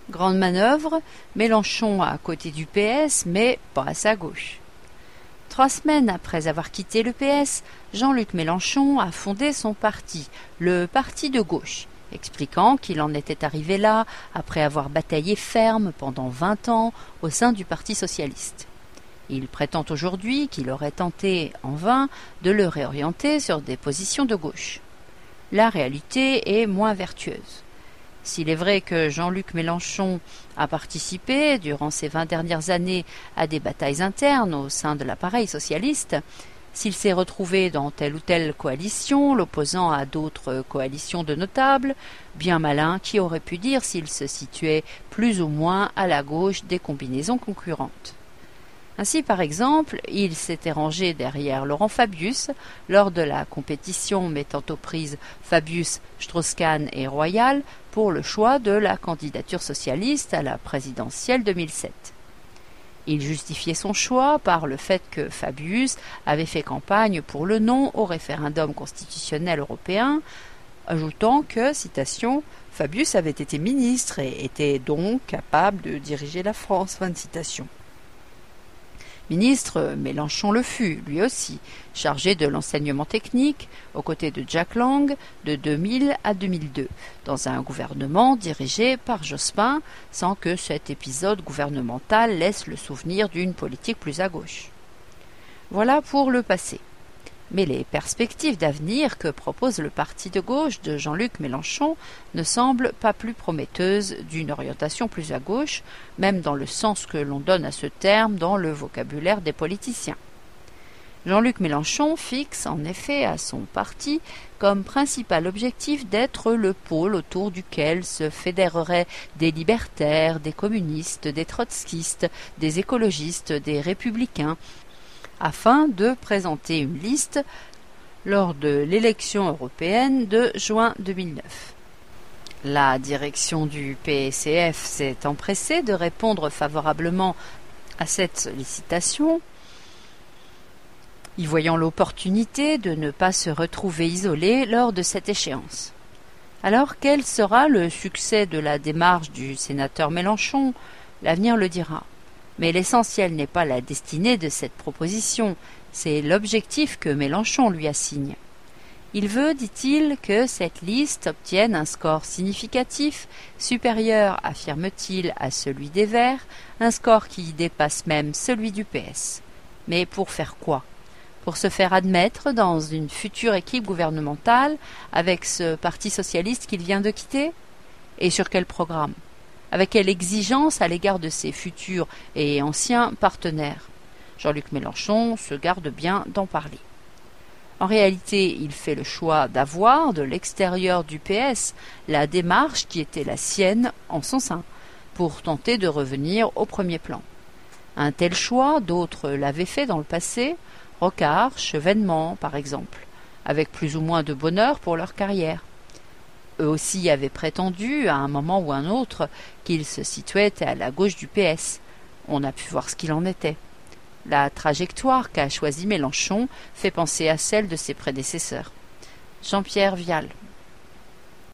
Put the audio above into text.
Grande manœuvre, Mélenchon à côté du PS, mais pas à sa gauche. 3 semaines après avoir quitté le PS, Jean-Luc Mélenchon a fondé son parti, le Parti de gauche, expliquant qu'il en était arrivé là après avoir bataillé ferme pendant 20 ans au sein du Parti socialiste. Il prétend aujourd'hui qu'il aurait tenté, en vain, de le réorienter sur des positions de gauche. La réalité est moins vertueuse. S'il est vrai que Jean-Luc Mélenchon a participé, durant ces 20 dernières années, à des batailles internes au sein de l'appareil socialiste, s'il s'est retrouvé dans telle ou telle coalition, l'opposant à d'autres coalitions de notables, bien malin qui aurait pu dire s'il se situait plus ou moins à la gauche des combinaisons concurrentes. Ainsi, par exemple, il s'était rangé derrière Laurent Fabius lors de la compétition mettant aux prises Fabius, Strauss-Kahn et Royal pour le choix de la candidature socialiste à la présidentielle 2007. Il justifiait son choix par le fait que Fabius avait fait campagne pour le non au référendum constitutionnel européen, ajoutant que, citation, « Fabius avait été ministre et était donc capable de diriger la France ». Fin de citation. Ministre, Mélenchon le fut, lui aussi, chargé de l'enseignement technique, aux côtés de Jack Lang, de 2000 à 2002, dans un gouvernement dirigé par Jospin, sans que cet épisode gouvernemental laisse le souvenir d'une politique plus à gauche. Voilà pour le passé. Mais les perspectives d'avenir que propose le parti de gauche de Jean-Luc Mélenchon ne semblent pas plus prometteuses d'une orientation plus à gauche, même dans le sens que l'on donne à ce terme dans le vocabulaire des politiciens. Jean-Luc Mélenchon fixe en effet à son parti comme principal objectif d'être le pôle autour duquel se fédéreraient des libertaires, des communistes, des trotskistes, des écologistes, des républicains, afin de présenter une liste lors de l'élection européenne de juin 2009. La direction du PCF s'est empressée de répondre favorablement à cette sollicitation, y voyant l'opportunité de ne pas se retrouver isolé lors de cette échéance. Alors quel sera le succès de la démarche du sénateur Mélenchon? L'avenir le dira. Mais l'essentiel n'est pas la destinée de cette proposition, c'est l'objectif que Mélenchon lui assigne. Il veut, dit-il, que cette liste obtienne un score significatif, supérieur, affirme-t-il, à celui des Verts, un score qui dépasse même celui du PS. Mais pour faire quoi? Pour se faire admettre dans une future équipe gouvernementale avec ce parti socialiste qu'il vient de quitter? Et sur quel programme? Avec quelle exigence à l'égard de ses futurs et anciens partenaires? Jean-Luc Mélenchon se garde bien d'en parler. En réalité, il fait le choix d'avoir, de l'extérieur du PS, la démarche qui était la sienne en son sein, pour tenter de revenir au premier plan. Un tel choix, d'autres l'avaient fait dans le passé, Rocard, Chevènement par exemple, avec plus ou moins de bonheur pour leur carrière. Eux aussi avaient prétendu, à un moment ou un autre, qu'ils se situaient à la gauche du PS. On a pu voir ce qu'il en était. La trajectoire qu'a choisie Mélenchon fait penser à celle de ses prédécesseurs. Jean-Pierre Vial.